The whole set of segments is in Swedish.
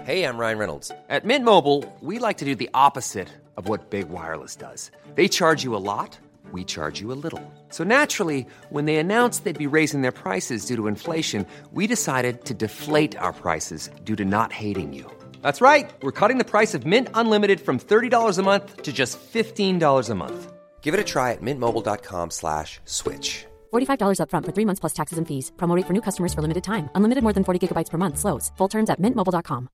Hey, I'm Ryan Reynolds. At Mint Mobile, we like to do the opposite of what Big Wireless does. They charge you a lot, we charge you a little. So naturally, when they announced they'd be raising their prices due to inflation, we decided to deflate our prices due to not hating you. That's right. We're cutting the price of Mint Unlimited from $30 a month to just $15 a month. Give it a try at mintmobile.com/switch. $45 up front for 3 months plus taxes and fees. Promo rate for new customers for limited time. Unlimited more than 40 gigabytes per month. Slows full terms at mintmobile.com.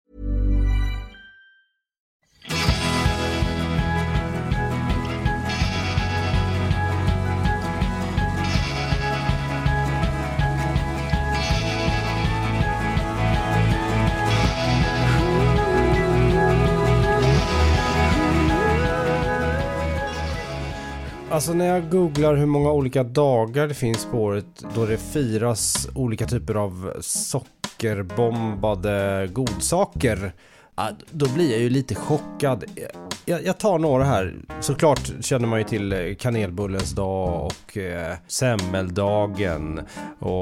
Alltså när jag googlar hur många olika dagar det finns på året då det firas olika typer av sockerbombade godsaker, då blir jag ju lite chockad. Jag tar några här. Såklart känner man ju till kanelbullens dag och semmeldagen och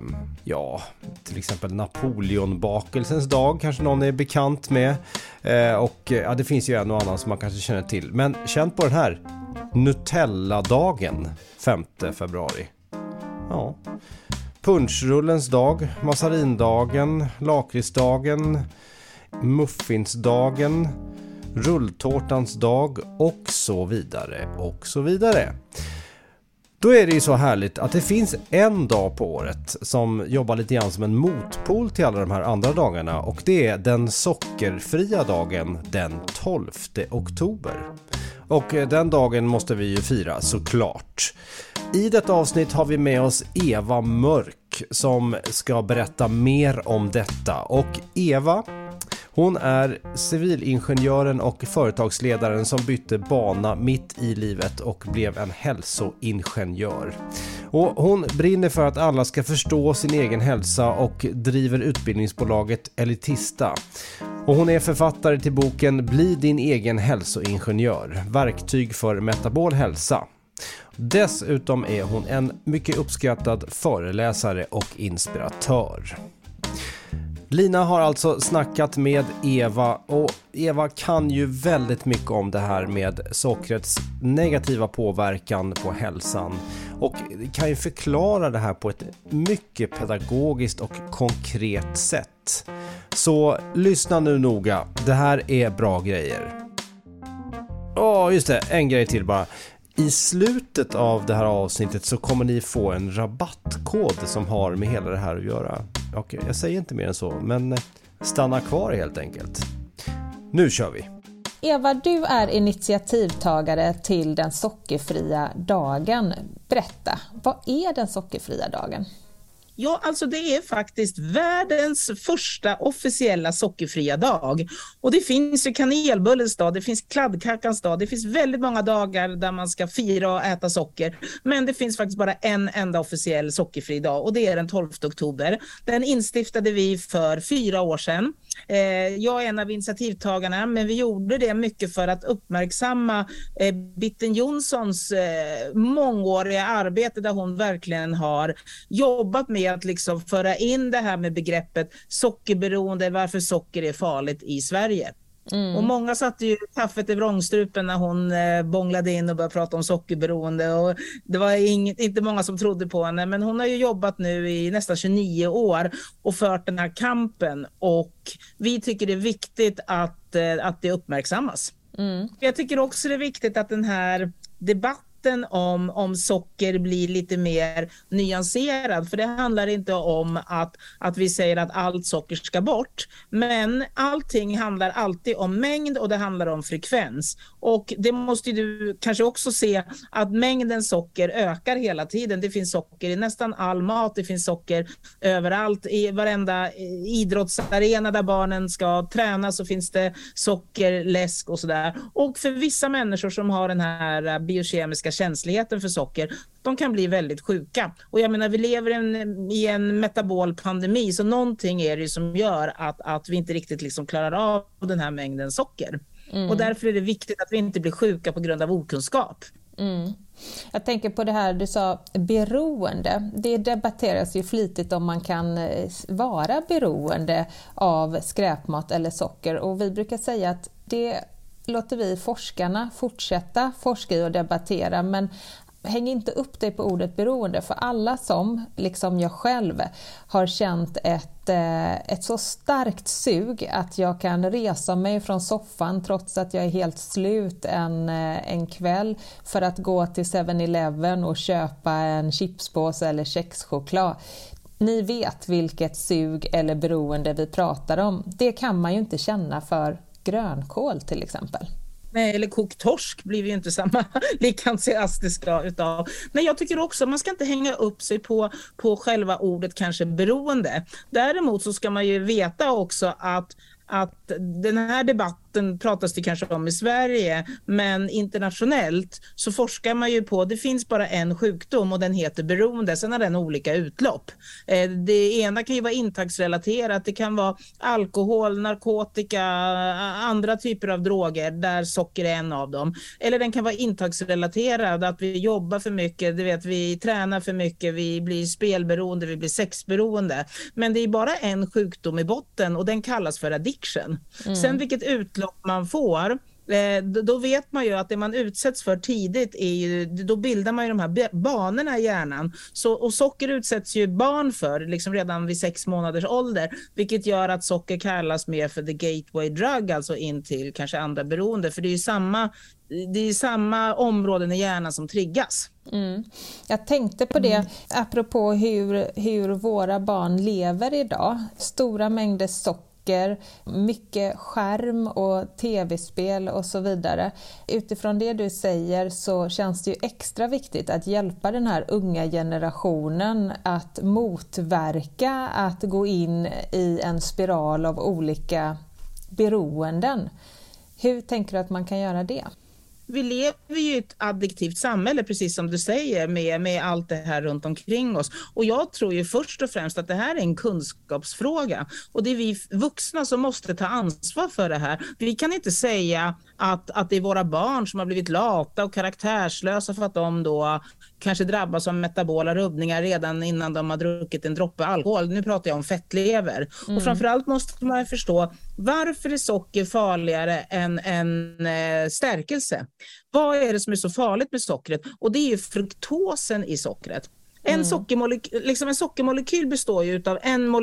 till exempel Napoleonbakelsens dag kanske någon är bekant med. Och det finns ju en och annan som man kanske känner till. Men känn på den här. Nutella-dagen 5 februari. Ja. Punschrullens dag, massarindagen, lakritsdagen, muffinsdagen, rulltårtans dag och så vidare och så vidare. Då är det ju så härligt att det finns en dag på året som jobbar lite grann som en motpol till alla de här andra dagarna, och det är den sockerfria dagen den 12 oktober. Och den dagen måste vi ju fira såklart. I detta avsnitt har vi med oss Eva Mörk som ska berätta mer om detta. Och Eva, hon är civilingenjören och företagsledaren som bytte bana mitt i livet och blev en hälsoingenjör. Och hon brinner för att alla ska förstå sin egen hälsa och driver utbildningsbolaget Elitista. Och hon är författare till boken Bli din egen hälsoingenjör, verktyg för metabol hälsa. Dessutom är hon en mycket uppskattad föreläsare och inspiratör. Lina har alltså snackat med Eva, och Eva kan ju väldigt mycket om det här med sockrets negativa påverkan på hälsan och kan ju förklara det här på ett mycket pedagogiskt och konkret sätt. Så lyssna nu noga, det här är bra grejer. Just det, en grej till bara. I slutet av det här avsnittet så kommer ni få en rabattkod som har med hela det här att göra. Okej, jag säger inte mer än så, men stanna kvar helt enkelt. Nu kör vi! Eva, du är initiativtagare till den sockerfria dagen. Berätta, vad är den sockerfria dagen? Ja, alltså det är faktiskt världens första officiella sockerfria dag. Och det finns ju kanelbullens dag, det finns kladdkakans dag, det finns väldigt många dagar där man ska fira och äta socker. Men det finns faktiskt bara en enda officiell sockerfri dag, och det är den 12 oktober. Den instiftade vi för 4 år sedan. Jag är en av initiativtagarna, men vi gjorde det mycket för att uppmärksamma Bitten Jonssons mångåriga arbete där hon verkligen har jobbat med att liksom föra in det här med begreppet sockerberoende, varför socker är farligt i Sverige. Och många satte ju kaffet i vrångstrupen när hon bånglade in och började prata om sockerberoende, och det var inte många som trodde på henne, men hon har ju jobbat nu i nästan 29 år och fört den här kampen, och vi tycker det är viktigt att det uppmärksammas. Jag tycker också det är viktigt att den här debatten om socker blir lite mer nyanserad, för det handlar inte om att vi säger att allt socker ska bort, men allting handlar alltid om mängd och det handlar om frekvens, och det måste du kanske också se att mängden socker ökar hela tiden. Det finns socker i nästan all mat, det finns socker överallt, i varenda idrottsarena där barnen ska träna så finns det socker, läsk och sådär, och för vissa människor som har den här biokemiska känsligheten för socker, de kan bli väldigt sjuka. Och jag menar, vi lever i en metabol pandemi, så någonting är det som gör att vi inte riktigt liksom klarar av den här mängden socker. Och därför är det viktigt att vi inte blir sjuka på grund av okunskap. Jag tänker på det här du sa, beroende. Det debatteras ju flitigt om man kan vara beroende av skräpmat eller socker. Och vi brukar säga att det låter vi forskarna fortsätta forska i och debattera. Men häng inte upp dig på ordet beroende, för alla som, liksom jag själv, har känt ett så starkt sug att jag kan resa mig från soffan trots att jag är helt slut en kväll för att gå till 7-Eleven och köpa en chipspåse eller kexchoklad. Ni vet vilket sug eller beroende vi pratar om. Det kan man ju inte känna för grönkål till exempel. Nej, eller kokt torsk blir vi ju inte lika entusiastiska utav. Men jag tycker också att man ska inte hänga upp sig på själva ordet kanske beroende. Däremot så ska man ju veta också att den här debatten pratas det kanske om i Sverige, men internationellt så forskar man ju på, det finns bara en sjukdom och den heter beroende, sen har den olika utlopp. Det ena kan ju vara intagsrelaterat, det kan vara alkohol, narkotika, andra typer av droger där socker är en av dem. Eller den kan vara intagsrelaterad, att vi jobbar för mycket, du vet, vi tränar för mycket, vi blir spelberoende, vi blir sexberoende. Men det är bara en sjukdom i botten och den kallas för addiction. Sen vilket utlopp man får, då vet man ju att det man utsätts för tidigt är ju, då bildar man ju de här banorna i hjärnan. Och socker utsätts ju barn för liksom redan vid 6 månaders ålder, vilket gör att socker kallas mer för the gateway drug, alltså in till kanske andra beroende, för det är ju samma områden i hjärnan som triggas. Jag tänkte på det apropå hur våra barn lever idag. Stora mängder socker, mycket skärm och tv-spel och så vidare. Utifrån det du säger så känns det ju extra viktigt att hjälpa den här unga generationen att motverka att gå in i en spiral av olika beroenden. Hur tänker du att man kan göra det? Vi lever ju i ett addiktivt samhälle, precis som du säger, med allt det här runt omkring oss. Och jag tror ju först och främst att det här är en kunskapsfråga. Och det är vi vuxna som måste ta ansvar för det här. Vi kan inte säga att det är våra barn som har blivit lata och karaktärslösa för att de då kanske drabbas av metabola rubbningar redan innan de har druckit en droppe alkohol. Nu pratar jag om fettlever. Och framförallt måste man förstå, varför är socker farligare än stärkelse? Vad är det som är så farligt med sockret? Och det är ju fruktosen i sockret. En sockermolekyl består ju av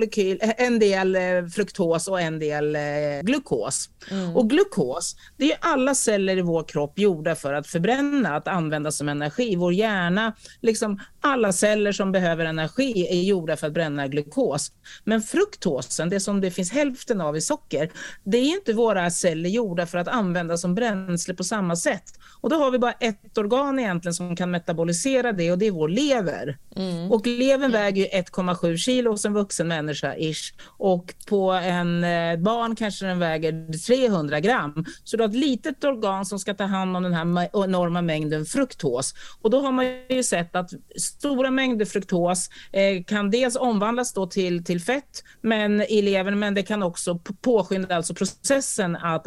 en del fruktos och en del glukos. Och glukos, det är ju alla celler i vår kropp gjorda för att förbränna, att använda som energi. Vår hjärna, liksom alla celler som behöver energi är gjorda för att bränna glukos. Men fruktosen, det som det finns hälften av i socker, det är inte våra celler gjorda för att använda som bränsle på samma sätt. Och då har vi bara ett organ egentligen som kan metabolisera det, och det är vår lever. Och levern väger ju 1,7 kilo hos en vuxen människa ish. Och på en barn kanske den väger 300 gram. Så du har ett litet organ som ska ta hand om den här enorma mängden fruktos. Och då har man ju sett att stora mängder fruktos kan dels omvandlas då till fett i levern, men det kan också påskynda alltså processen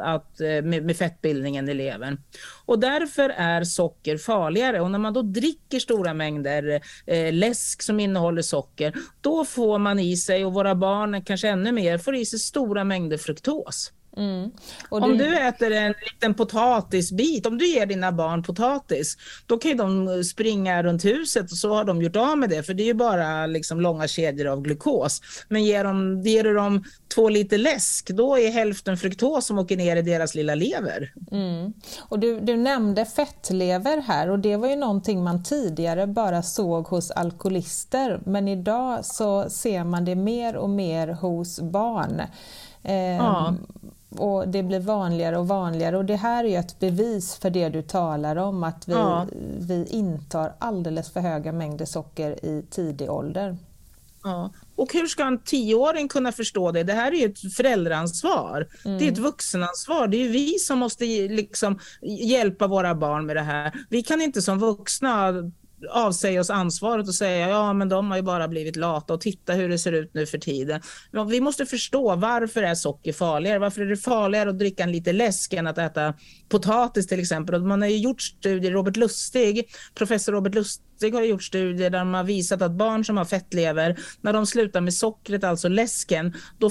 med fettbildningen i levern. Och därför är socker farligare. Och när man då dricker stora mängder läsk som innehåller socker, då får man i sig, och våra barn kanske ännu mer, får i sig stora mängder fruktos. Om du äter en liten potatisbit, om du ger dina barn potatis, då kan ju de springa runt huset och så har de gjort av med det, för det är ju bara liksom långa kedjor av glukos. Men ger du dem 2 liter läsk, då är hälften fruktos som åker ner i deras lilla lever. Och du nämnde fettlever här, och det var ju någonting man tidigare bara såg hos alkoholister, men idag så ser man det mer och mer hos barn. Och det blir vanligare och vanligare, och det här är ju ett bevis för det du talar om, att vi intar alldeles för höga mängder socker i tidig ålder. Ja. Och hur ska en 10-åring kunna förstå det? Det här är ju ett föräldraansvar. Det är ett vuxenansvar. Det är ju vi som måste liksom hjälpa våra barn med det här. Vi kan inte som vuxna avsäga oss ansvaret och säga ja men de har ju bara blivit lata och titta hur det ser ut nu för tiden. Men vi måste förstå varför är socker farligare? Varför är det farligare att dricka en lite läsk än att äta potatis till exempel? Och man har ju gjort studier, professor Robert Lustig har gjort studier där man har visat att barn som har fettlever, när de slutar med sockret, alltså läsken,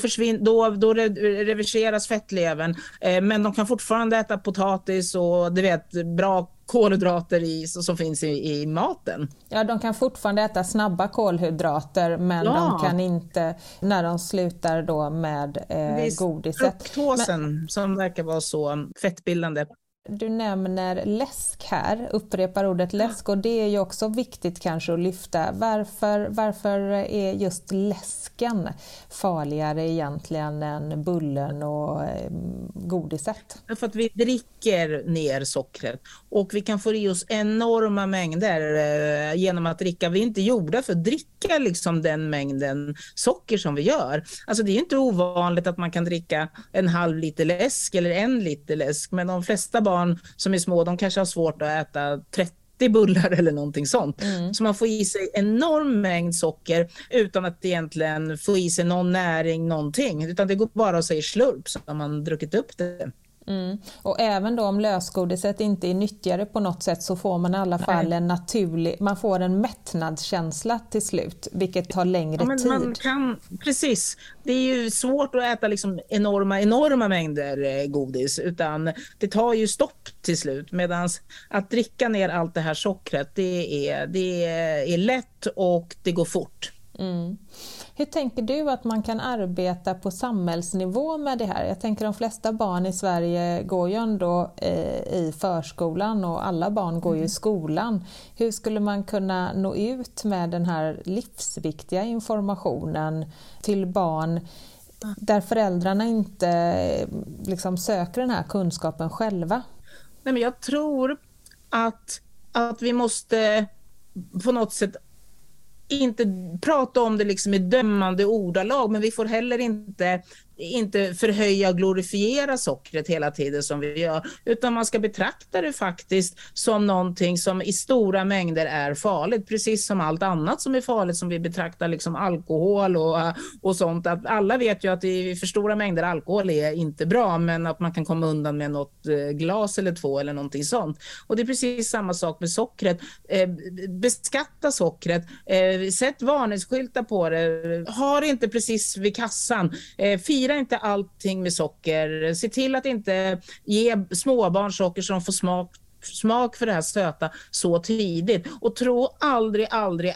då reverseras fettlevern, men de kan fortfarande äta potatis och bra kolhydrater som finns i maten. Ja, de kan fortfarande äta snabba kolhydrater, men de kan inte när de slutar då med godiset. Fruktosen som verkar vara så fettbildande. Du nämner läsk här, upprepar ordet läsk, och det är ju också viktigt kanske att lyfta. Varför är just läsken farligare egentligen än bullen och godiset? För att vi dricker ner sockret och vi kan få i oss enorma mängder genom att dricka. Vi är inte gjorda för att dricka liksom den mängden socker som vi gör. Alltså det är inte ovanligt att man kan dricka en halv liter läsk eller 1 liter läsk, men de flesta barn som är små, de kanske har svårt att äta 30 bullar eller någonting sånt. Så man får i sig enorm mängd socker utan att egentligen få i sig någon näring, någonting. Utan det går bara att säga slurp så har man druckit upp det. Och även då om lösgodiset inte är nyttigare på något sätt så får man i alla fall man får en mättnadskänsla till slut, vilket tar längre tid. Precis, det är ju svårt att äta liksom enorma mängder godis, utan det tar ju stopp till slut, medan att dricka ner allt det här sockret det är lätt och det går fort. Hur tänker du att man kan arbeta på samhällsnivå med det här? Jag tänker de flesta barn i Sverige går ju ändå i förskolan och alla barn går ju i skolan. Hur skulle man kunna nå ut med den här livsviktiga informationen till barn där föräldrarna inte liksom söker den här kunskapen själva? Nej, men jag tror att vi måste på något sätt inte prata om det liksom i dömande ordalag, men vi får heller inte förhöja och glorifiera sockret hela tiden som vi gör, utan man ska betrakta det faktiskt som någonting som i stora mängder är farligt, precis som allt annat som är farligt som vi betraktar liksom alkohol och sånt. Att alla vet ju att i för stora mängder alkohol är inte bra, men att man kan komma undan med något glas eller 2 eller någonting sånt. Och det är precis samma sak med sockret. Beskatta sockret, sätt varningsskyltar på det, ha det inte precis vid kassan, fira inte allting med socker, se till att inte ge småbarn socker som får smak för det här söta så tidigt, och tro aldrig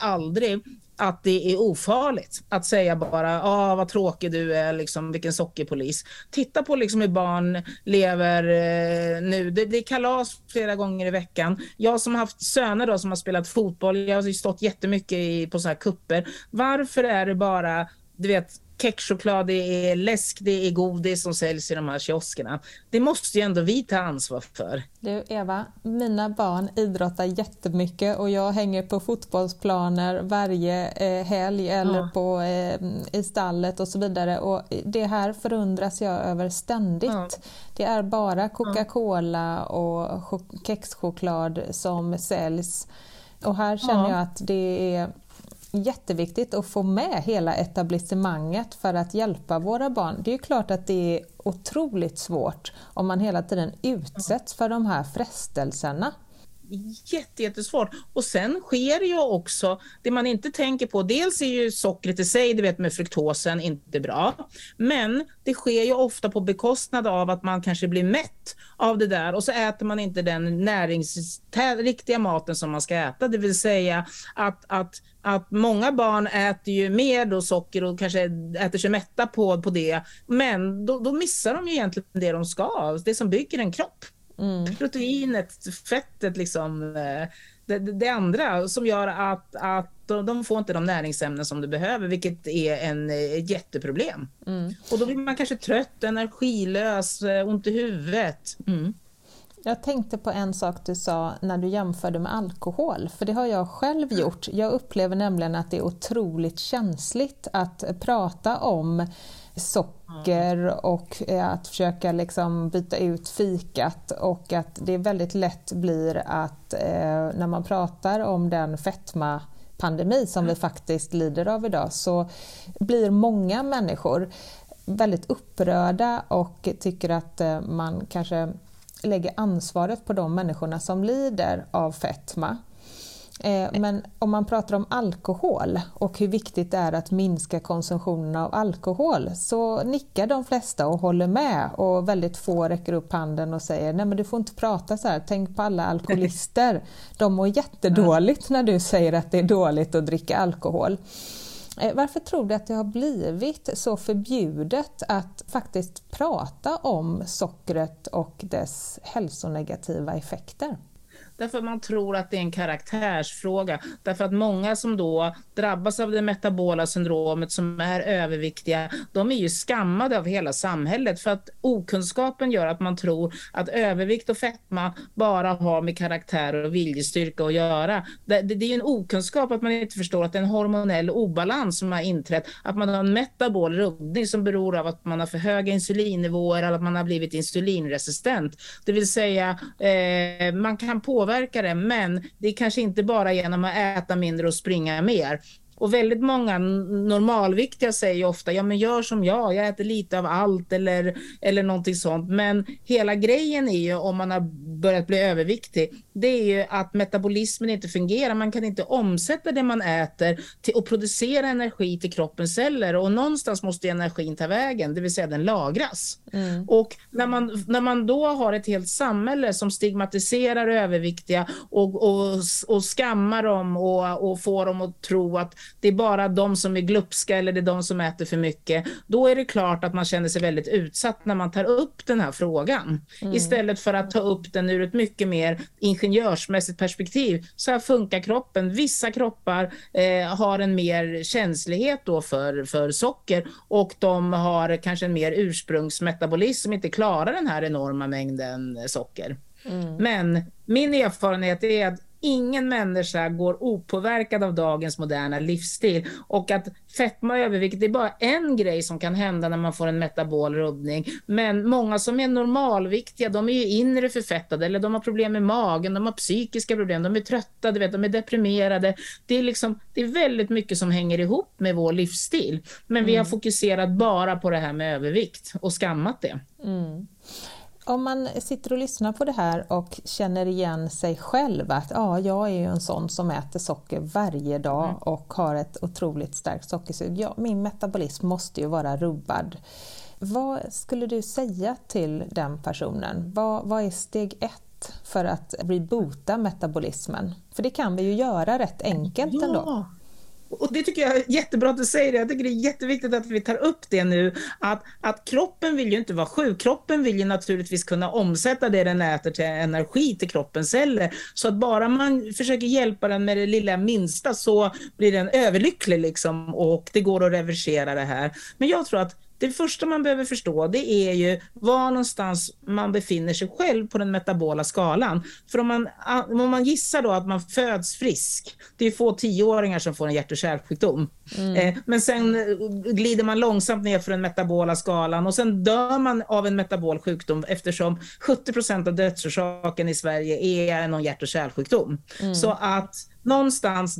att det är ofarligt att säga bara vad tråkig du är, liksom, vilken sockerpolis. Titta på liksom hur barn lever nu. Det är kalas flera gånger i veckan. Jag som har haft söner då, som har spelat fotboll, jag har ju stått jättemycket på så här kupper. Varför är det bara, du vet, kexchoklad, det är läsk, det är godis som säljs i de här kioskerna? Det måste ju ändå vi ta ansvar för. Du Eva, mina barn idrottar jättemycket och jag hänger på fotbollsplaner varje helg eller i stallet och så vidare, och det här förundras jag över ständigt. Det är bara Coca-Cola och kexchoklad som säljs, och här känner jag att det är jätteviktigt att få med hela etablissemanget för att hjälpa våra barn. Det är ju klart att det är otroligt svårt om man hela tiden utsätts för de här frestelserna. Jättesvårt. Och sen sker ju också det man inte tänker på. Dels är ju sockret i sig, du vet, med fruktosen inte bra. Men det sker ju ofta på bekostnad av att man kanske blir mätt av det där, och så äter man inte den riktiga maten som man ska äta. Det vill säga att många barn äter ju mer då socker och kanske äter sig mätta på det. Men då missar de ju egentligen det de ska, det som bygger en kropp. Proteinet, fettet, liksom, det andra som gör att de får inte de näringsämnen som de behöver, vilket är ett jätteproblem. Och då blir man kanske trött, energilös, ont i huvudet. Jag tänkte på en sak du sa när du jämförde med alkohol, för det har jag själv gjort. Jag upplever nämligen att det är otroligt känsligt att prata om socker och att försöka liksom byta ut fikat, och att det väldigt lätt blir att när man pratar om den fetmapandemi som vi faktiskt lider av idag, så blir många människor väldigt upprörda och tycker att man kanske lägger ansvaret på de människorna som lider av fetma. Men om man pratar om alkohol och hur viktigt det är att minska konsumtionen av alkohol, så nickar de flesta och håller med, och väldigt få räcker upp handen och säger nej men du får inte prata så här, tänk på alla alkoholister, de mår jättedåligt när du säger att det är dåligt att dricka alkohol. Varför tror du att det har blivit så förbjudet att faktiskt prata om sockret och dess hälsonegativa effekter? Därför man tror att det är en karaktärsfråga. Därför att många som då drabbas av det metabola syndromet, som är överviktiga, de är ju skammade av hela samhället. För att okunskapen gör att man tror att övervikt och fetma bara har med karaktär och viljestyrka att göra. Det är ju en okunskap att man inte förstår att det är en hormonell obalans som har inträtt. Att man har en metabol rubbning som beror av att man har för höga insulinnivåer eller att man har blivit insulinresistent. Det vill säga man kan påverka det, men det är kanske inte bara genom att äta mindre och springa mer. Och väldigt många normalviktiga säger ofta, ja men gör som jag äter lite av allt eller någonting sånt. Men hela grejen är ju, om man har börjat bli överviktig, det är ju att metabolismen inte fungerar. Man kan inte omsätta det man äter till att producera energi till kroppens celler, och någonstans måste energin ta vägen, det vill säga den lagras. Och när man då har ett helt samhälle som stigmatiserar överviktiga och skammar dem och får dem att tro att det är bara de som är glupska eller det är de som äter för mycket, då är det klart att man känner sig väldigt utsatt när man tar upp den här frågan. Istället för att ta upp den ur ett mycket mer ingenjörsmässigt perspektiv. Så här funkar kroppen. Vissa kroppar har en mer känslighet då för socker, och de har kanske en mer ursprungsmetabolism som inte klarar den här enorma mängden socker. Men min erfarenhet är att ingen människa går opåverkad av dagens moderna livsstil, och att fetma och övervikt är bara en grej som kan hända när man får en metabolrubbning. Men många som är normalviktiga, de är ju inre förfettade, eller de har problem med magen, de har psykiska problem, de är trötta, de är deprimerade. Det är väldigt mycket som hänger ihop med vår livsstil. Men vi har fokuserat bara på det här med övervikt och skammat det. Om man sitter och lyssnar på det här och känner igen sig själv, att jag är ju en sån som äter socker varje dag och har ett otroligt starkt sockersug. Min metabolism måste ju vara rubbad. Vad skulle du säga till den personen? Vad är steg 1 för att rebota metabolismen? För det kan vi ju göra rätt enkelt ändå. Och det tycker jag är jättebra att du säger det. Jag tycker det är jätteviktigt att vi tar upp det nu. Att kroppen vill ju inte vara sjuk. Kroppen vill ju naturligtvis kunna omsätta det den äter till energi till kroppens celler. Så att bara man försöker hjälpa den med det lilla minsta, så blir den överlycklig liksom, och det går att reversera det här. Men jag tror att det första man behöver förstå, det är ju var någonstans man befinner sig själv på den metabola skalan. För om man gissar då att man föds frisk, det är få 10-åringar som får en hjärt- och kärlsjukdom. Men sen glider man långsamt ner för den metabola skalan, och sen dör man av en metabol sjukdom, eftersom 70% av dödsorsaken i Sverige är någon hjärt- och kärlsjukdom. Så att någonstans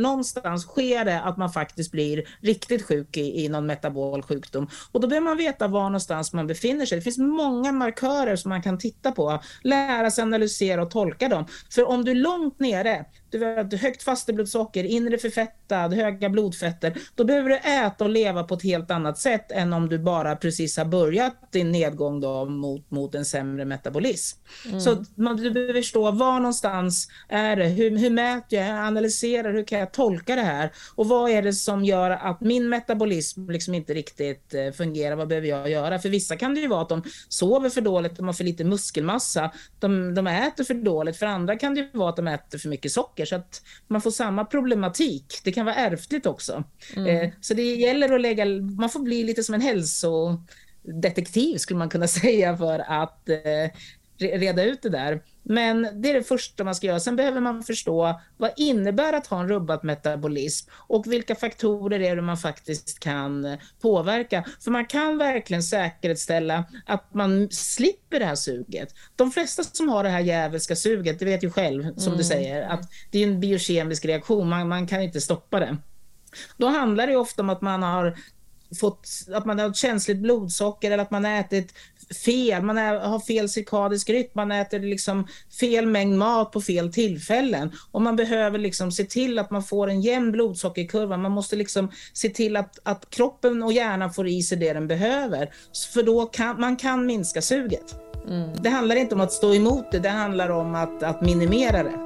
sker det att man faktiskt blir riktigt sjuk i någon metabol sjukdom. Och då behöver man veta var någonstans man befinner sig. Det finns många markörer som man kan titta på, lära sig analysera och tolka dem. För om du är långt nere, du har högt fasteblodsocker, inre förfettad, höga blodfetter, då behöver du äta och leva på ett helt annat sätt än om du bara precis har börjat din nedgång då mot en sämre metabolism. Så du behöver förstå var någonstans är det, hur mäter jag, analyserar, hur kan jag tolka det här, och vad är det som gör att min metabolism liksom inte riktigt fungerar, vad behöver jag göra? För vissa kan det ju vara att de sover för dåligt, de har för lite muskelmassa, de äter för dåligt. För andra kan det ju vara att de äter för mycket socker, så att man får samma problematik. Det kan vara ärftligt också. Så det gäller att man får bli lite som en hälsodetektiv skulle man kunna säga, för att reda ut det där. Men det är det första man ska göra. Sen behöver man förstå vad innebär att ha en rubbad metabolism och vilka faktorer är det man faktiskt kan påverka. För man kan verkligen säkerställa att man slipper det här suget. De flesta som har det här jävelska suget, det vet ju själv som du säger, att det är en biokemisk reaktion. Man kan inte stoppa det. Då handlar det ofta om att man har ett känsligt blodsocker eller att man har ätit fel, har fel cirkadisk rytm, man äter liksom fel mängd mat på fel tillfällen och man behöver liksom se till att man får en jämn blodsockerkurva. Man måste liksom se till att kroppen och hjärnan får i sig det den behöver, för då man kan minska suget. Det handlar inte om att stå emot det handlar om att minimera det.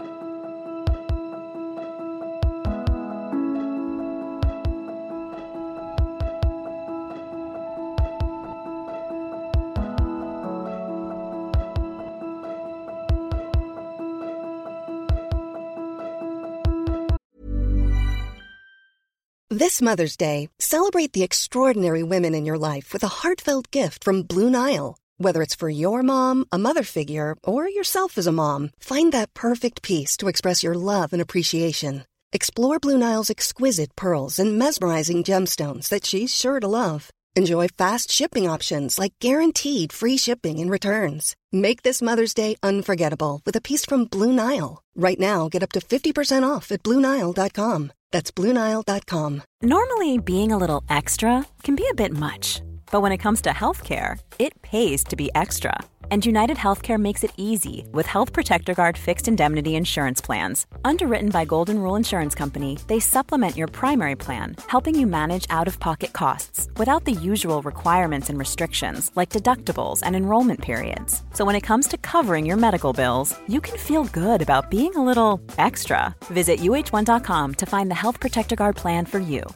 This Mother's Day, celebrate the extraordinary women in your life with a heartfelt gift from Blue Nile. Whether it's for your mom, a mother figure, or yourself as a mom, find that perfect piece to express your love and appreciation. Explore Blue Nile's exquisite pearls and mesmerizing gemstones that she's sure to love. Enjoy fast shipping options like guaranteed free shipping and returns. Make this Mother's Day unforgettable with a piece from Blue Nile. Right now, get up to 50% off at BlueNile.com. That's BlueNile.com. Normally, being a little extra can be a bit much. But when it comes to healthcare, it pays to be extra. And United Healthcare makes it easy with Health Protector Guard fixed indemnity insurance plans. Underwritten by Golden Rule Insurance Company, they supplement your primary plan, helping you manage out-of-pocket costs without the usual requirements and restrictions like deductibles and enrollment periods. So when it comes to covering your medical bills, you can feel good about being a little extra. Visit uh1.com to find the Health Protector Guard plan for you.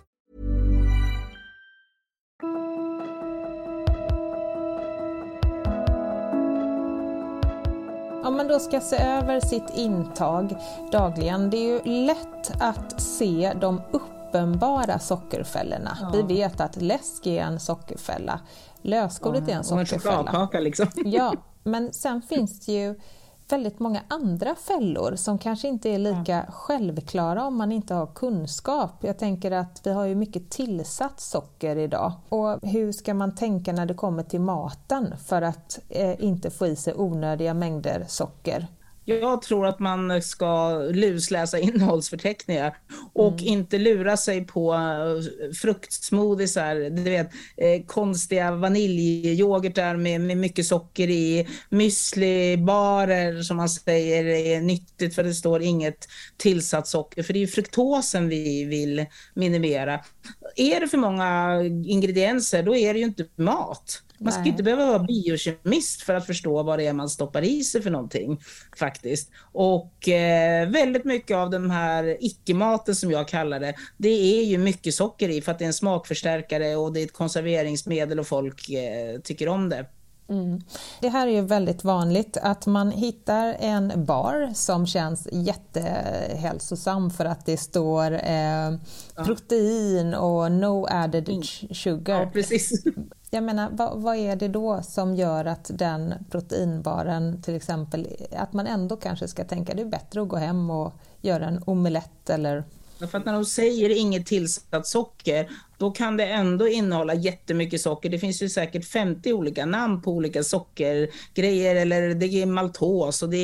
Om man då ska se över sitt intag dagligen, det är ju lätt att se de uppenbara sockerfällorna. Ja. Vi vet att läsk är en sockerfälla, lösgodis är en sockerfälla. Och en chokladkaka liksom. Ja, men sen finns det ju väldigt många andra fällor som kanske inte är lika självklara om man inte har kunskap. Jag tänker att vi har ju mycket tillsatt socker idag. Och hur ska man tänka när det kommer till maten för att inte få i sig onödiga mängder socker? Jag tror att man ska lusläsa innehållsförteckningar och inte lura sig på fruktsmoothiesar, du vet, konstiga vaniljyoghurtar med mycket socker i, müslibarer som man säger är nyttigt för det står inget tillsatt socker, för det är ju fruktosen vi vill minimera. Är det för många ingredienser, då är det ju inte mat. Man ska inte behöva vara biokemist för att förstå vad det är man stoppar i sig för någonting faktiskt. Och väldigt mycket av de här icke-maten som jag kallar det är ju mycket socker i för att det är en smakförstärkare och det är ett konserveringsmedel och folk tycker om det. Det här är ju väldigt vanligt att man hittar en bar som känns jättehälsosam för att det står protein och no added sugar. Ja, precis. Jag menar, vad är det då som gör att den proteinbaren till exempel, att man ändå kanske ska tänka det är bättre att gå hem och göra en omelett eller... För att när de säger inget tillsatt socker, då kan det ändå innehålla jättemycket socker. Det finns ju säkert 50 olika namn på olika sockergrejer, eller det är maltos och det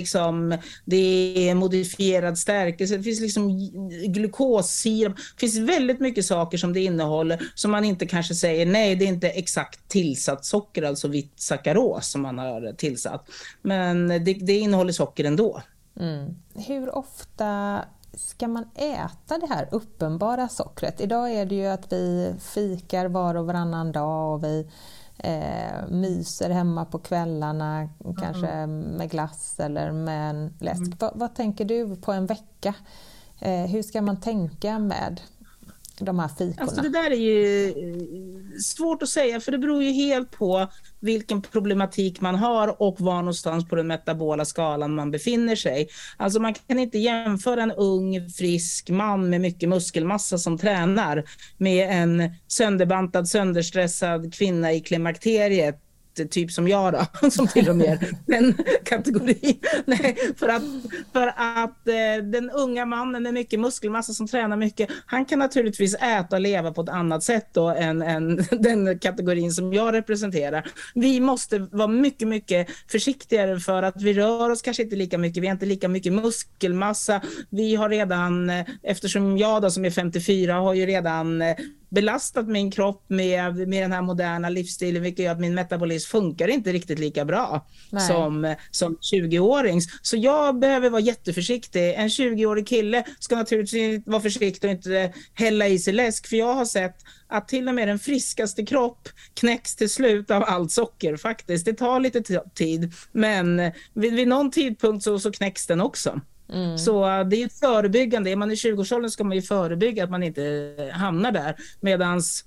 är modifierad stärkelse. Det finns liksom glukossirap. Det finns väldigt mycket saker som det innehåller som man inte kanske säger nej, det är inte exakt tillsatt socker, alltså vitt sackaros som man har tillsatt. Men det innehåller socker ändå. Hur ofta ska man äta det här uppenbara sockret? Idag är det ju att vi fikar var och varannan dag och vi myser hemma på kvällarna, kanske med glass eller med en läsk. Vad tänker du på en vecka? Hur ska man tänka med de här fikorna? Alltså det där är ju svårt att säga, för det beror ju helt på vilken problematik man har och var någonstans på den metabola skalan man befinner sig. Alltså man kan inte jämföra en ung, frisk man med mycket muskelmassa som tränar med en sönderbantad, sönderstressad kvinna i klimakteriet typ som jag då, som till och med den kategorin. Nej, för att den unga mannen med mycket muskelmassa som tränar mycket, han kan naturligtvis äta och leva på ett annat sätt då än den kategorin som jag representerar. Vi måste vara mycket, mycket försiktigare för att vi rör oss kanske inte lika mycket, vi har inte lika mycket muskelmassa. Vi har redan, eftersom jag då som är 54 har ju redan belastat min kropp med den här moderna livsstilen, vilket gör att min metabolism funkar inte riktigt lika bra som 20-årings. Så jag behöver vara jätteförsiktig. En 20-årig kille ska naturligtvis vara försiktig och inte hälla i sig läsk, för jag har sett att till och med den friskaste kropp knäcks till slut av allt socker faktiskt. Det tar lite tid, men vid någon tidpunkt så knäcks den också. Så det är ett förebyggande. Är man i 20-årsåldern ska man ju förebygga att man inte hamnar där. Medans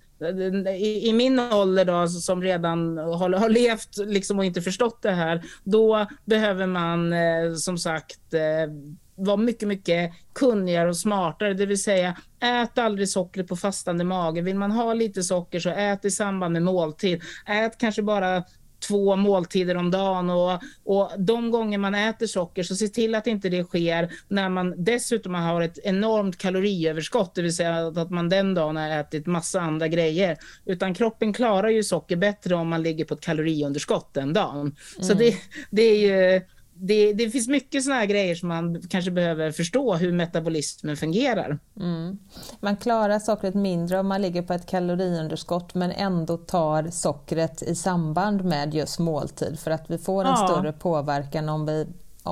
i min ålder då, som redan har levt liksom och inte förstått det här, då behöver man som sagt vara mycket, mycket kunnigare och smartare. Det vill säga, ät aldrig socker på fastande mage. Vill man ha lite socker så ät i samband med måltid. Ät kanske bara 2 måltider om dagen och de gånger man äter socker så se till att inte det sker när man dessutom har ett enormt kaloriöverskott, det vill säga att man den dagen har ätit massa andra grejer, utan kroppen klarar ju socker bättre om man ligger på ett kaloriunderskott den dagen. Så det är ju det finns mycket såna här grejer som man kanske behöver förstå hur metabolismen fungerar. Man klarar sockret mindre om man ligger på ett kaloriunderskott, men ändå tar sockret i samband med just måltid, för att vi får en större påverkan om vi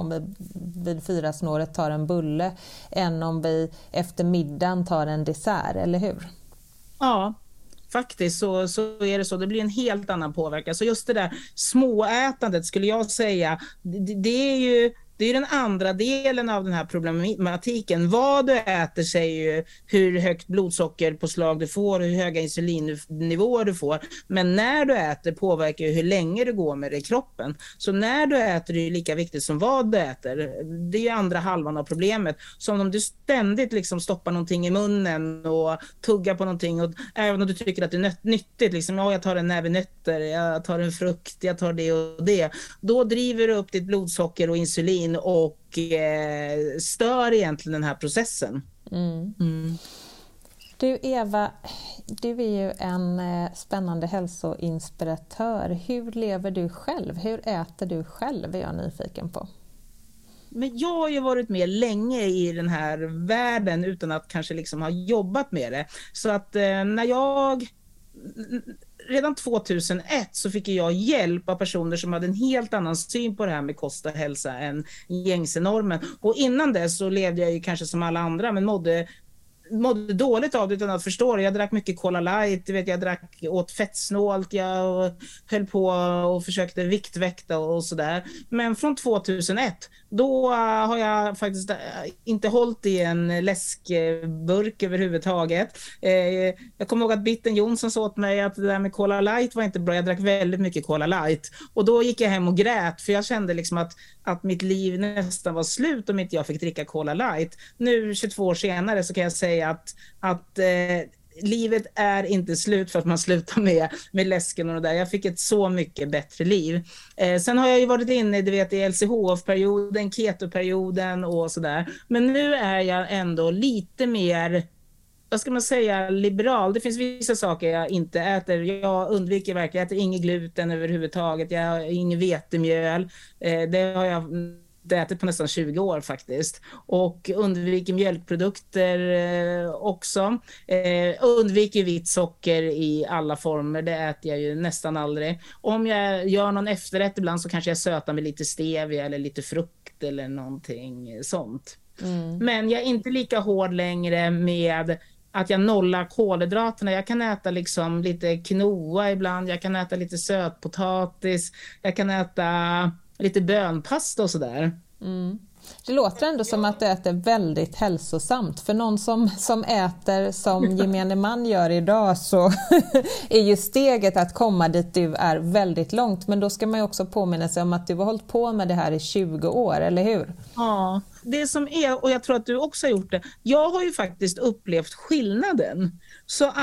vid 4-snåret tar en bulle än om vi efter middagen tar en dessert, eller hur? Ja. Faktiskt så är det så. Det blir en helt annan påverkan. Så just det där småätandet skulle jag säga, det är ju den andra delen av den här problematiken. Vad du äter säger ju hur högt blodsockerpåslag du får, hur höga insulinnivåer du får. Men när du äter påverkar ju hur länge du går med det i kroppen. Så när du äter är det lika viktigt som vad du äter. Det är ju andra halvan av problemet. Som om du ständigt liksom stoppar någonting i munnen och tuggar på någonting. Och även om du tycker att det är nyttigt, liksom, jag tar en näve nötter, jag tar en frukt, jag tar det och det. Då driver du upp ditt blodsocker och insulin och stör egentligen den här processen. Du Eva, du är ju en spännande hälsoinspiratör. Hur lever du själv? Hur äter du själv, är jag nyfiken på. Men jag har ju varit med länge i den här världen utan att kanske liksom ha jobbat med det. Så att när jag... Redan 2001 så fick jag hjälp av personer som hade en helt annan syn på det här med kost och hälsa än gängse normen. Och innan det så levde jag ju kanske som alla andra, men mådde dåligt av det utan att förstå det. Jag drack mycket Cola Light, jag åt fettsnålt, jag höll på och försökte viktväkta och sådär. Men från 2001, då har jag faktiskt inte hållit i en läskburk överhuvudtaget. Jag kommer ihåg att Bitten Jonsson sa åt mig att det där med Cola Light var inte bra. Jag drack väldigt mycket Cola Light. Och då gick jag hem och grät, för jag kände liksom att mitt liv nästan var slut om inte jag fick dricka Cola Light. Nu 22 år senare så kan jag säga att livet är inte slut för att man slutar med läsken och det där. Jag fick ett så mycket bättre liv. Sen har jag ju varit inne i LCHF-perioden, keto-perioden och sådär. Men nu är jag ändå lite mer, vad ska man säga, liberal. Det finns vissa saker jag inte äter. Jag undviker verkligen, jag äter ingen gluten överhuvudtaget. Jag har ingen vetemjöl. Det har jag ätit på nästan 20 år faktiskt. Och undviker mjölkprodukter också. Undviker vitt socker i alla former. Det äter jag ju nästan aldrig. Om jag gör någon efterrätt ibland så kanske jag sötar med lite stevia eller lite frukt eller någonting sånt. Men jag är inte lika hård längre med att jag nollar kolhydraterna. Jag kan äta liksom lite quinoa ibland. Jag kan äta lite sötpotatis. Jag kan äta lite bönpasta och sådär. Det låter ändå som att du äter väldigt hälsosamt. För någon som äter som gemene man gör idag så är ju steget att komma dit du är väldigt långt. Men då ska man ju också påminna sig om att du har hållit på med det här i 20 år, eller hur? Ja, det som är, och jag tror att du också har gjort det. Jag har ju faktiskt upplevt skillnaden. Så att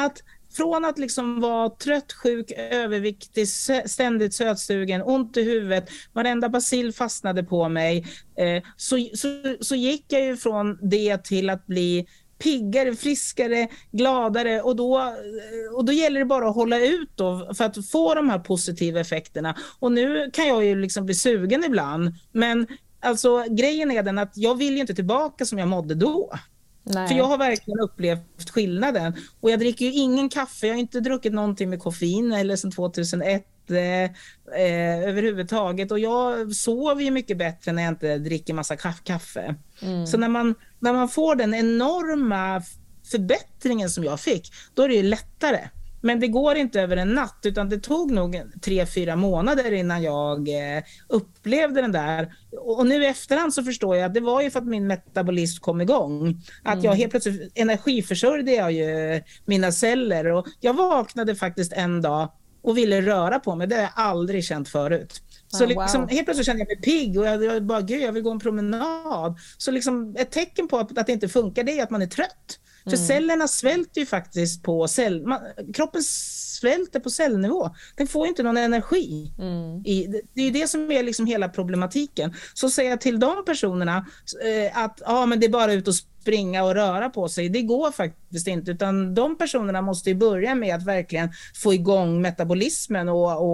från att liksom vara trött, sjuk, överviktig, ständigt sötsugen, ont i huvudet, varenda bacill fastnade på mig, så gick jag ju från det till att bli piggare, friskare, gladare, och då gäller det bara att hålla ut då för att få de här positiva effekterna. Och nu kan jag ju liksom bli sugen ibland, men alltså grejen är den att jag vill ju inte tillbaka som jag mådde då. Nej. För jag har verkligen upplevt skillnaden. Och jag dricker ju ingen kaffe, jag har inte druckit någonting med koffein eller sedan 2001 överhuvudtaget. Och jag sover ju mycket bättre när jag inte dricker massa kaffe. Så när man får den enorma förbättringen som jag fick, då är det ju lättare. Men det går inte över en natt, utan det tog nog 3-4 månader innan jag upplevde den där. Och nu i efterhand så förstår jag att det var ju för att min metabolism kom igång. Att jag helt plötsligt energiförsörjde jag ju mina celler. Och jag vaknade faktiskt en dag och ville röra på mig. Det har jag aldrig känt förut. Så liksom, helt plötsligt kände jag mig pigg och jag bara, gud, jag vill gå en promenad. Så liksom, ett tecken på att det inte funkar, det är att man är trött. För cellerna svälter ju faktiskt på kroppen svälter på cellnivå. Den får ju inte någon energi. Det är ju det som är liksom hela problematiken. Så säger jag till de personerna att men det är bara ut och springa och röra på sig. Det går faktiskt inte, utan de personerna måste ju börja med att verkligen få igång metabolismen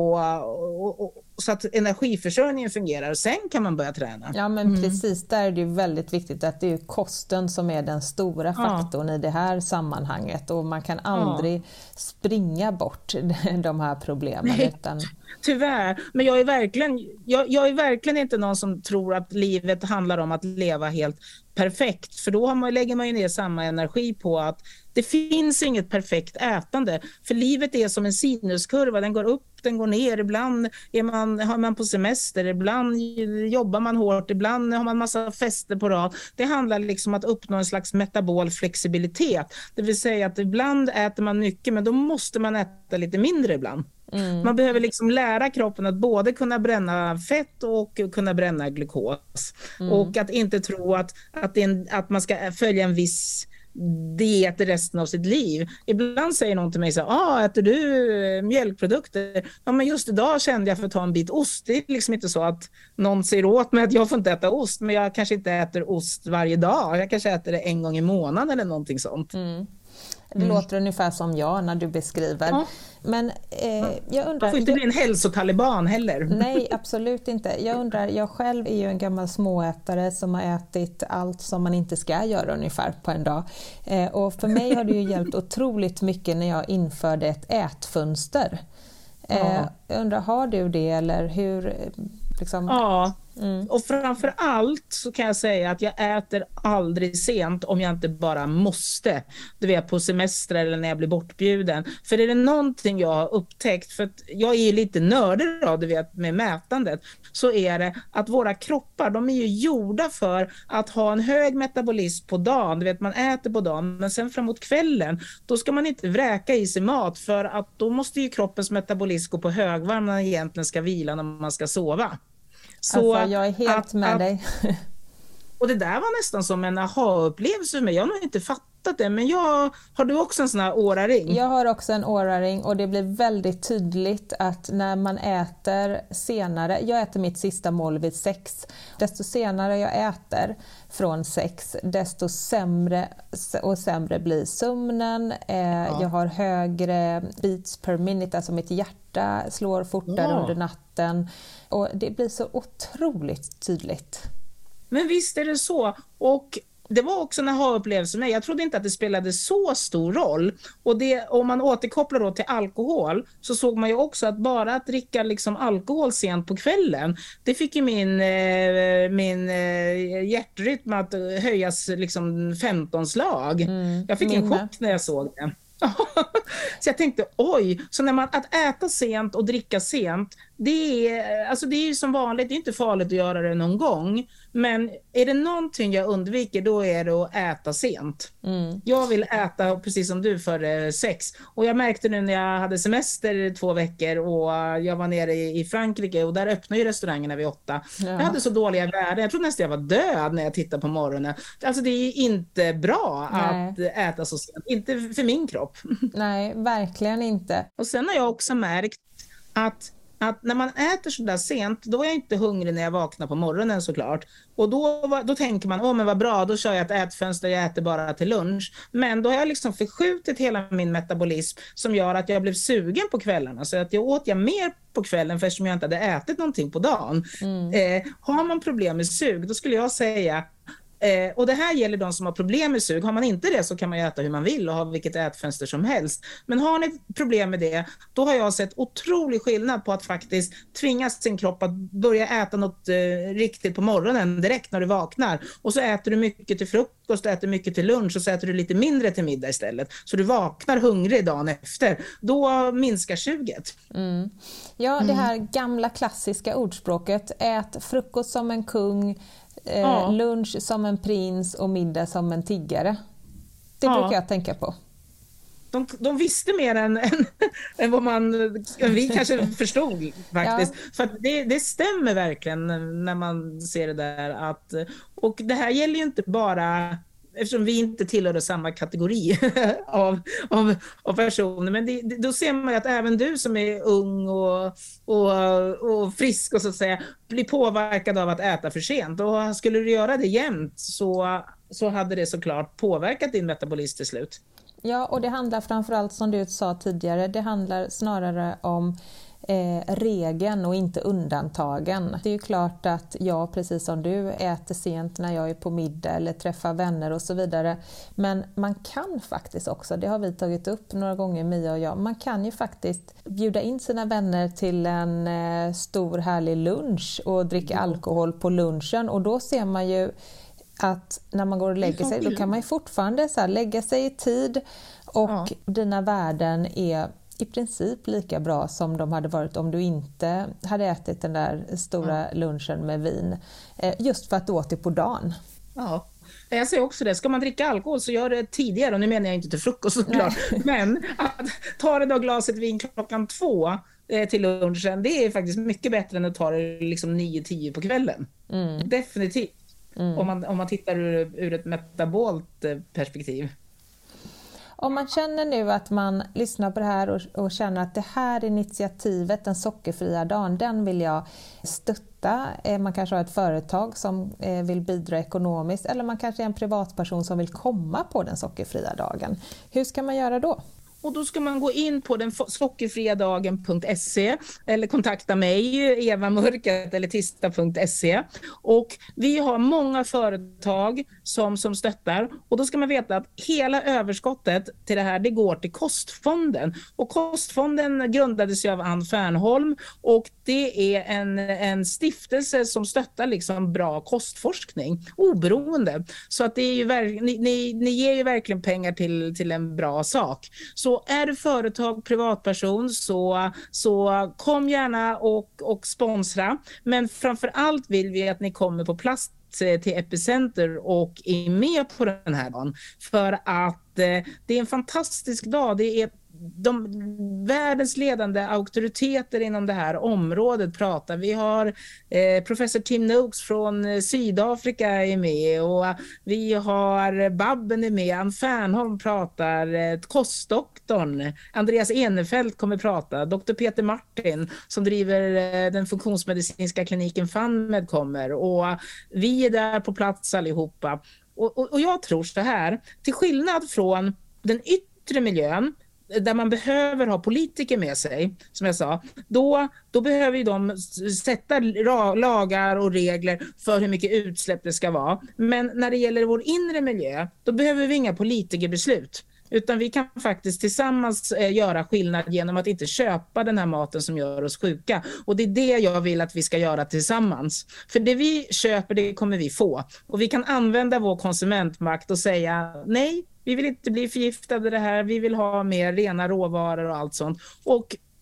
och så att energiförsörjningen fungerar, och sen kan man börja träna. Ja, men precis, där är det ju väldigt viktigt att det är kosten som är den stora faktorn i det här sammanhanget, och man kan aldrig springa bort de här problemen. Nej, tyvärr. Men jag är verkligen inte någon som tror att livet handlar om att leva helt perfekt, för då lägger man ju ner samma energi på att det finns inget perfekt ätande, för livet är som en sinuskurva, den går upp, den går ner, ibland har man på semester, ibland jobbar man hårt, ibland har man massa fester på rad. Det handlar liksom om att uppnå en slags metabol flexibilitet, det vill säga att ibland äter man mycket, men då måste man äta lite mindre ibland. Man behöver liksom lära kroppen att både kunna bränna fett och kunna bränna glukos. Och att inte tro att man ska följa en viss diet resten av sitt liv. Ibland säger någon till mig så här, äter du mjölkprodukter? Ja, men just idag kände jag för att ta en bit ost. Det är liksom inte så att någon säger åt mig att jag får inte äta ost, men jag kanske inte äter ost varje dag. Jag kanske äter det en gång i månaden eller någonting sånt. Det låter ungefär som jag när du beskriver. Ja. Men jag undrar... Man får inte bli en hälsotaliban heller. Nej, absolut inte. Jag undrar, jag själv är ju en gammal småätare som har ätit allt som man inte ska göra ungefär på en dag. Och för mig har det ju hjälpt otroligt mycket när jag införde ett ätfönster. Jag undrar, har du det eller hur... Liksom... Ja, och framför allt så kan jag säga att jag äter aldrig sent om jag inte bara måste. Du vet, på semester eller när jag blir bortbjuden. För är det någonting jag har upptäckt, för att jag är lite nördig då, du vet, med mätandet, så är det att våra kroppar, de är ju gjorda för att ha en hög metabolism på dagen. Du vet, man äter på dagen, men sen framåt kvällen, då ska man inte vräka i sig mat, för att då måste ju kroppens metabolism gå på högvarv när man egentligen ska vila när man ska sova. Så alltså, jag är helt med dig. Och det där var nästan som en aha-upplevelse för mig. Jag har nog inte fattat det, men har du också en sån här åraring? Jag har också en åraring, och det blir väldigt tydligt att när man äter senare, jag äter mitt sista mål vid 6, desto senare jag äter från 6, desto sämre och sämre blir sömnen. Jag har högre beats per minute, alltså mitt hjärta slår fortare under natten, och det blir så otroligt tydligt. Men visst är det så, och det var också en aha-upplevelse med. Jag trodde inte att det spelade så stor roll. Och om man återkopplar då till alkohol, så såg man ju också att bara att dricka liksom alkohol sent på kvällen, det fick ju min hjärtrytm att höjas liksom 15 slag. Jag fick en chock när jag såg det. Så jag tänkte, oj, så att äta sent och dricka sent, det är ju som vanligt, det är inte farligt att göra det någon gång. Men är det någonting jag undviker, då är det att äta sent. Jag vill äta precis som du före 6. Och jag märkte nu när jag hade semester 2 veckor och jag var nere i Frankrike och där öppnade ju restaurangerna vid 8. Ja. Jag hade så dåliga värden. Jag trodde nästan jag var död när jag tittade på morgonen. Alltså det är inte bra att äta så sent. Inte för min kropp. Nej, verkligen inte. Och sen har jag också märkt att när man äter så där sent, då är jag inte hungrig när jag vaknar på morgonen såklart. Och då tänker man, men vad bra, då kör jag ett ätfönster, jag äter bara till lunch. Men då har jag liksom förskjutit hela min metabolism som gör att jag blev sugen på kvällarna. Så att jag åt mer på kvällen eftersom jag inte hade ätit någonting på dagen. Har man problem med sug, då skulle jag säga, och det här gäller de som har problem med sug. Har man inte det så kan man äta hur man vill och ha vilket ätfönster som helst. Men har ni ett problem med det, då har jag sett otrolig skillnad på att faktiskt tvinga sin kropp att börja äta något riktigt på morgonen direkt när du vaknar. Och så äter du mycket till frukost, äter mycket till lunch och så äter du lite mindre till middag istället. Så du vaknar hungrig dagen efter. Då minskar suget. Ja, det här gamla klassiska ordspråket, ät frukost som en kung, lunch som en prins och middag som en tiggare. Det brukar jag tänka på. De visste mer än vad vi kanske förstod faktiskt. För att det stämmer verkligen när man ser det där. Och det här gäller ju inte bara, eftersom vi inte tillhör samma kategori av personer. Men då ser man att även du som är ung och frisk och så att säga blir påverkad av att äta för sent. Och skulle du göra det jämt så hade det såklart påverkat din metabolism till slut. Ja, och det handlar framförallt, som du sa tidigare, det handlar snarare om regeln och inte undantagen. Det är ju klart att jag, precis som du, äter sent när jag är på middag eller träffar vänner och så vidare. Men man kan faktiskt också, det har vi tagit upp några gånger, Mia och jag, man kan ju faktiskt bjuda in sina vänner till en stor härlig lunch och dricka alkohol på lunchen. Och då ser man ju att när man går och lägger sig, då kan man ju fortfarande så här lägga sig i tid och dina värden är i princip lika bra som de hade varit om du inte hade ätit den där stora lunchen med vin. Just för att du åt det på dagen. Ja, jag säger också det. Ska man dricka alkohol så gör det tidigare. Och nu menar jag inte till frukost såklart. Men att ta det då glaset vin 2:00 till lunchen, det är faktiskt mycket bättre än att ta det liksom 9-10 på kvällen. Definitivt. Om man tittar ur ett metabolt perspektiv. Om man känner nu att man lyssnar på det här och känner att det här initiativet, den sockerfria dagen, den vill jag stötta. Man kanske har ett företag som vill bidra ekonomiskt, eller man kanske är en privatperson som vill komma på den sockerfria dagen. Hur ska man göra då? Och då ska man gå in på den sockerfriadagen.se eller kontakta mig, Eva Mörket eller tista.se. Och vi har många företag som stöttar. Och då ska man veta att hela överskottet till det här, det går till Kostfonden. Och Kostfonden grundades ju av Ann Fernholm och det är en stiftelse som stöttar liksom bra kostforskning, oberoende. Så att det är ju ni ger ju verkligen pengar till en bra sak. Så är du företag, privatperson, så kom gärna och sponsra. Men framför allt vill vi att ni kommer på plats till Epicenter och är med på den här dagen. För att det är en fantastisk dag. Det är världens ledande auktoriteter inom det här området pratar. Vi har professor Tim Noakes från Sydafrika är med och vi har Babben är med, Ann Fernholm pratar, kostdoktorn Andreas Enefelt kommer prata, Dr. Peter Martin som driver den funktionsmedicinska kliniken FunMed kommer och vi är där på plats allihopa. Och jag tror så här, till skillnad från den yttre miljön där man behöver ha politiker med sig, som jag sa, då behöver ju de sätta lagar och regler för hur mycket utsläpp det ska vara. Men när det gäller vår inre miljö, då behöver vi inga politikerbeslut. Utan vi kan faktiskt tillsammans göra skillnad genom att inte köpa den här maten som gör oss sjuka. Och det är det jag vill att vi ska göra tillsammans. För det vi köper, det kommer vi få. Och vi kan använda vår konsumentmakt och säga nej, vi vill inte bli förgiftade det här. Vi vill ha mer rena råvaror och allt sånt. Och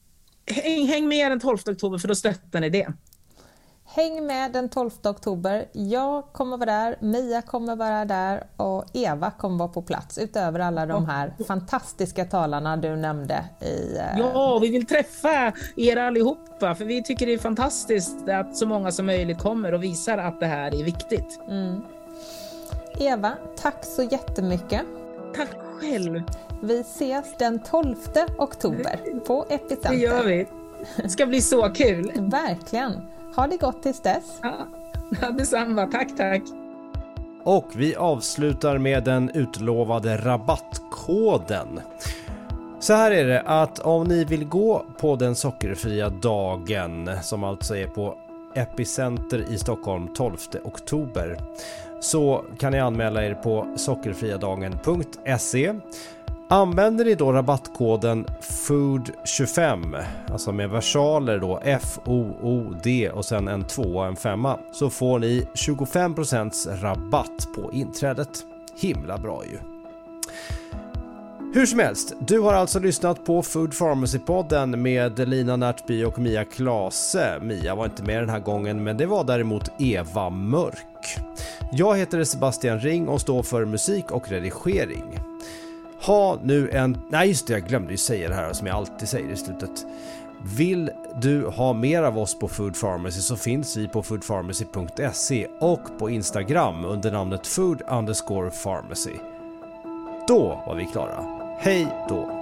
Häng med den 12 oktober för då stöttar ni det. Häng med den 12 oktober. Jag kommer vara där, Mia kommer vara där och Eva kommer vara på plats utöver alla de här fantastiska talarna du nämnde. Ja, vi vill träffa er allihopa för vi tycker det är fantastiskt att så många som möjligt kommer och visar att det här är viktigt. Eva, tack så jättemycket. Tack själv. Vi ses den 12 oktober på Epicenter. Det gör vi. Det ska bli så kul. Verkligen. Ha det gott tills dess. Ja, detsamma. Tack. Och vi avslutar med den utlovade rabattkoden. Så här är det att om ni vill gå på den sockerfria dagen, som alltså är på Epicenter i Stockholm 12 oktober, så kan ni anmäla er på sockerfriadagen.se. Använder ni då rabattkoden FOOD25, alltså med versaler då FOOD och sen en 2 och en 5, så får ni 25% rabatt på inträdet. Himla bra ju. Hur som helst, du har alltså lyssnat på Food Pharmacy-podden med Lina Närtby och Mia Klase. Mia var inte med den här gången, men det var däremot Eva Mörk. Jag heter Sebastian Ring och står för musik och redigering. Ha nu en... Nej just det, jag glömde ju säga det här som jag alltid säger i slutet. Vill du ha mer av oss på Food Pharmacy så finns vi på foodpharmacy.se och på Instagram under namnet food_pharmacy. Då var vi klara. Hej då!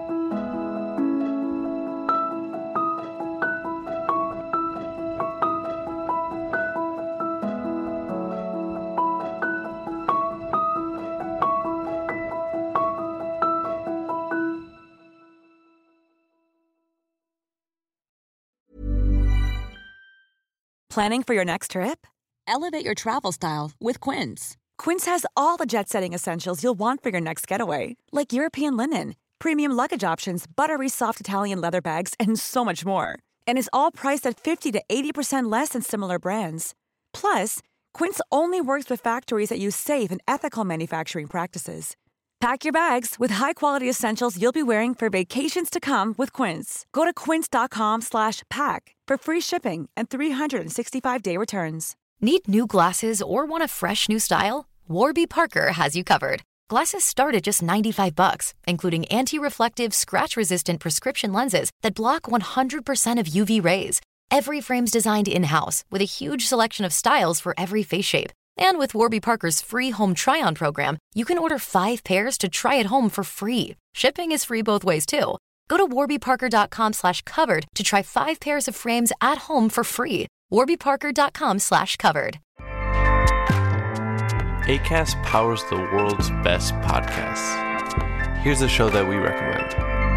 Planning for your next trip? Elevate your travel style with Quince. Quince has all the jet-setting essentials you'll want for your next getaway, like European linen, premium luggage options, buttery soft Italian leather bags, and so much more. And is all priced at 50 to 80% less than similar brands. Plus, Quince only works with factories that use safe and ethical manufacturing practices. Pack your bags with high-quality essentials you'll be wearing for vacations to come with Quince. Go to quince.com/pack for free shipping and 365-day returns. Need new glasses or want a fresh new style? Warby Parker has you covered. Glasses start at just $95, including anti-reflective, scratch-resistant prescription lenses that block 100% of UV rays. Every frame's designed in-house with a huge selection of styles for every face shape. And with Warby Parker's free home try-on program, you can order 5 pairs to try at home for free. Shipping is free both ways, too. Go to warbyparker.com/covered to try 5 pairs of frames at home for free. warbyparker.com/covered. Acast powers the world's best podcasts. Here's a show that we recommend.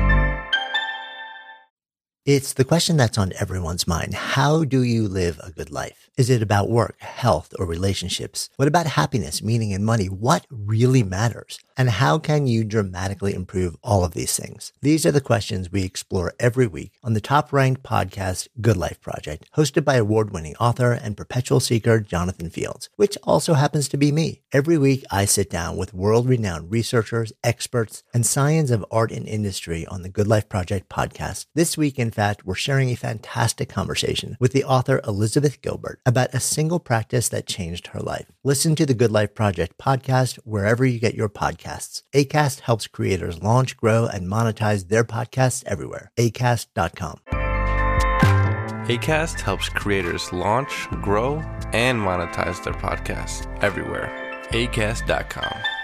It's the question that's on everyone's mind. How do you live a good life? Is it about work, health, or relationships? What about happiness, meaning, and money? What really matters? And how can you dramatically improve all of these things? These are the questions we explore every week on the top-ranked podcast, Good Life Project, hosted by award-winning author and perpetual seeker Jonathan Fields, which also happens to be me. Every week, I sit down with world-renowned researchers, experts, and science of art and industry on the Good Life Project podcast. This week, in fact, we're sharing a fantastic conversation with the author Elizabeth Gilbert about a single practice that changed her life. Listen to the Good Life Project podcast wherever you get your podcasts. Acast helps creators launch, grow, and monetize their podcasts everywhere. Acast.com. Acast helps creators launch, grow, and monetize their podcasts everywhere. Acast.com.